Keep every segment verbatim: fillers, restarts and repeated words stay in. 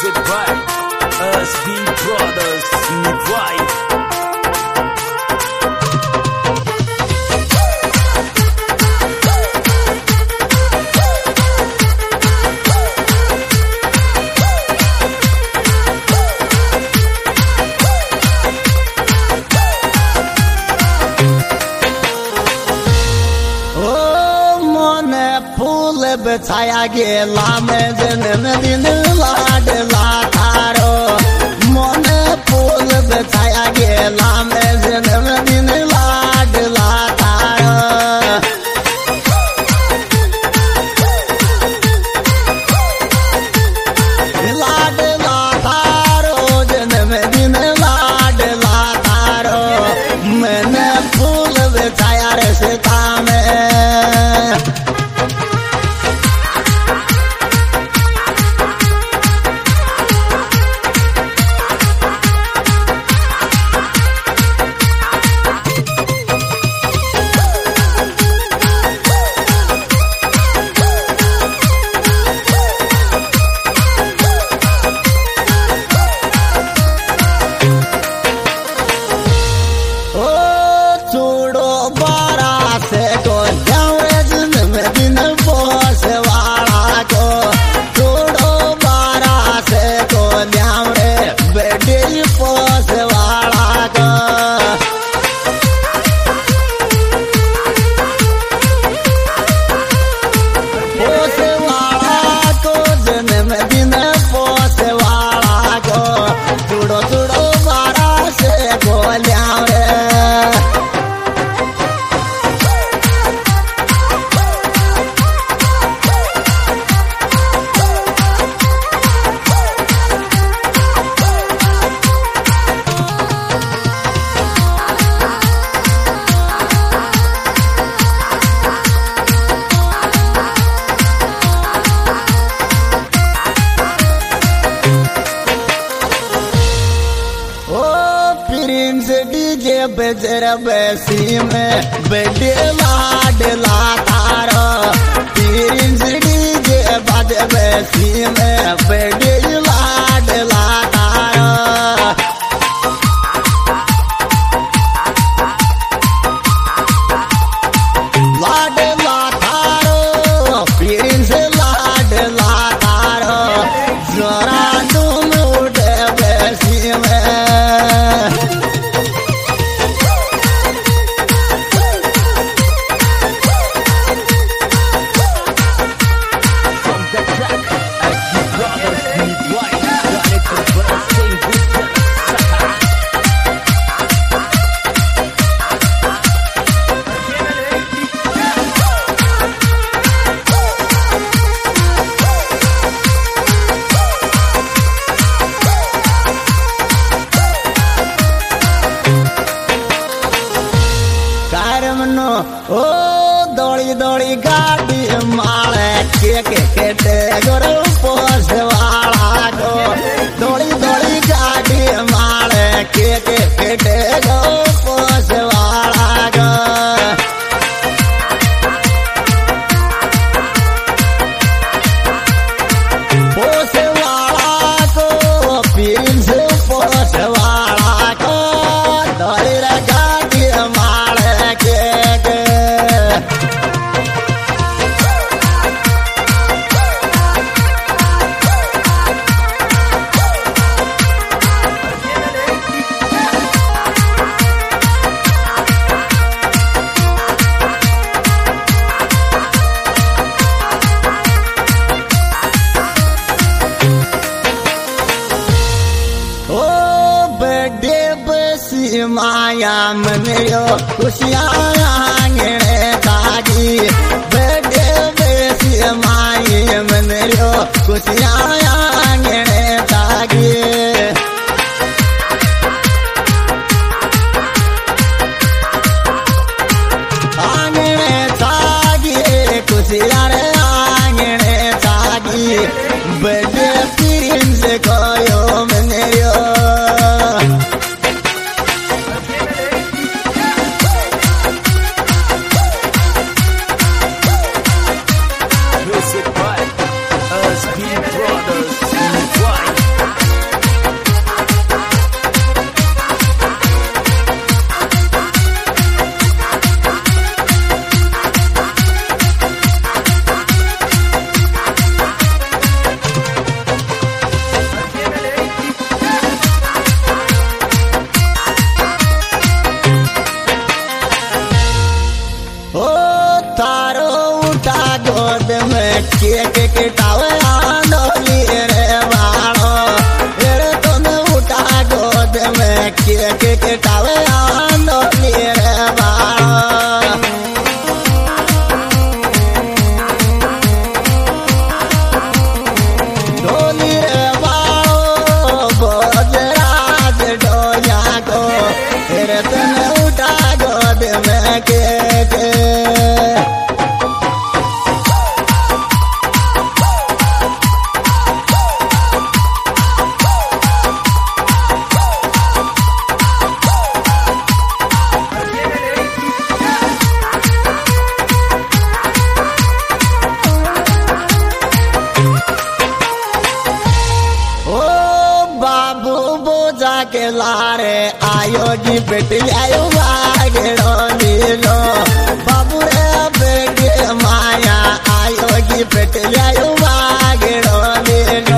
Music by S B Brothers Vibe. छाया गेला में जन्म दिन लाडला तारो मन फूल छाया गेला में जन्म दिन लाडला तारो लाडला तारो जन्म दिन लाडला तारो मन फूल छाया रस्ता में डीजे बजर बसी में बेटे लाडला तारो प्रिंस डीजे बज बसी में बेटे लाडला तारो लाडला तारो प्रिंस लाडला तारो जरा तुम उठे बसी में ओ दौड़ी दौड़ी गाड़ी माले के के केटे गोर पोस वाला को दौड़ी दौड़ी गाड़ी माले के के केटे गो पोस वाला को पोस वाला को प्रिंस पोस वाला को दौड़ी गाड़ी माले के माया मनियो खुशियाँ आंगने तागी बेटे बेसी माया मनियो खुशियाँ आंगने तागी आंगने तागी खुशियाँ आंगने तागी बेटे प्रिंस कोयो मनियो Music by S B Brothers Vibe. Cake केटावे आंदोली रे बाणो एरे तने उठा गोद में केक केटावे आंदोली रे बाणो डोली रे बाणो बोजराज डोया को एरे तने उठा गोद में केक के लारे आयो जी बेटी आयो बागड़ो नीलो बाबू रे बेटे माया आयो जी बेटी आयो बागड़ो नीलो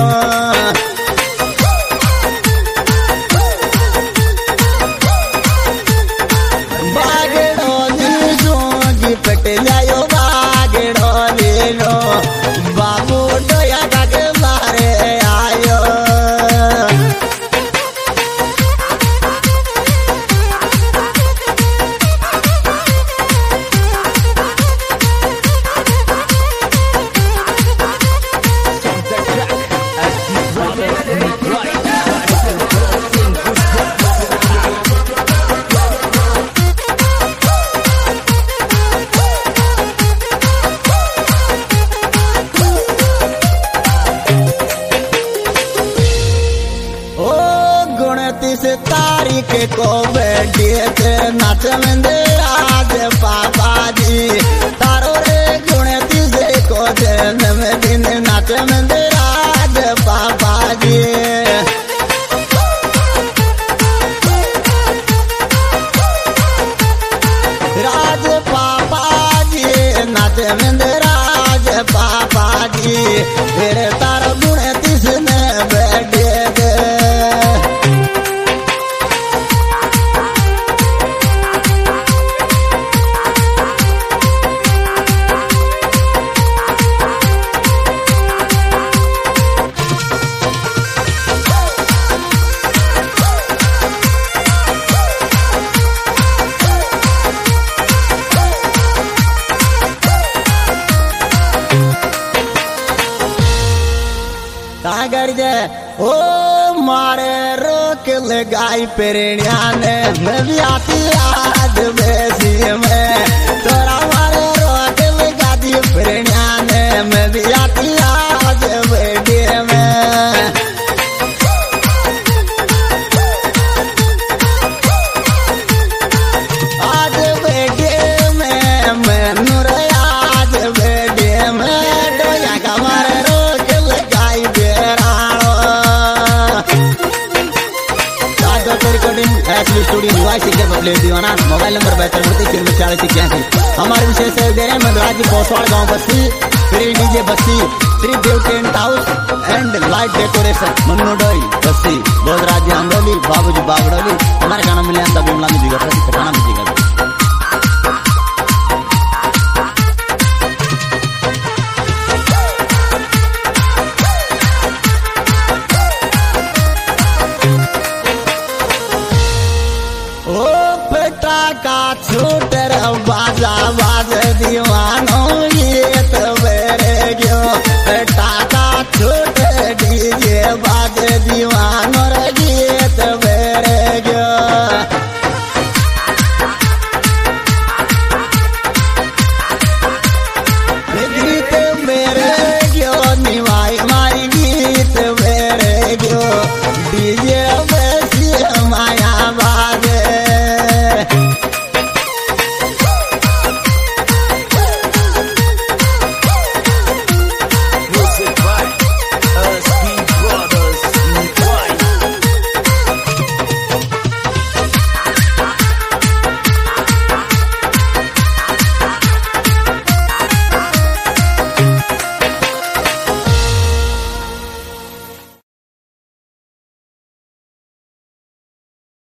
बागड़ो नीलो जी बेटी आयो बागड़ो नीलो बाबू डोया के लारे आयो से तारीख को बैठे नाच मंदिराज पापा जी तारो रे गुणती से को जन्म दिन नाच मंदिराज पापा जी राज पापा जी नाच मंदिराज पापा जी फिर तारो गुणती से बैठे सागर जे ओ मारे रोक लगाई पेड़िया ने मैं भी आती आज बेसी में तोरा मारे रोक लगा दी पेड़िया ने मैं भी आती आज बेटी में आज बेटी में मैं नूर आज बेटी में डोया का मारे एक्चुअली स्टूडियो निवास सिंगर पब्लिक दीवाना मोबाइल नंबर बहत्तर उनतीस तिरपन चालीस इक्यासी हमारे विशेष सहयोग दे रहे हैं मदराजी पोसवाड़ गांव Basti Shri DJ Basti Shri Dev tent house and light decoration Mannu डोई बस्ती बोधराज आंदोली बाबूजी बागड़ोली हमारे गाना मिले तब बिमला में जीगा प्रति गाना में जीगा का छूटर बाजा बाज दीवानो ये तो बेरे गयो बेटा का छूट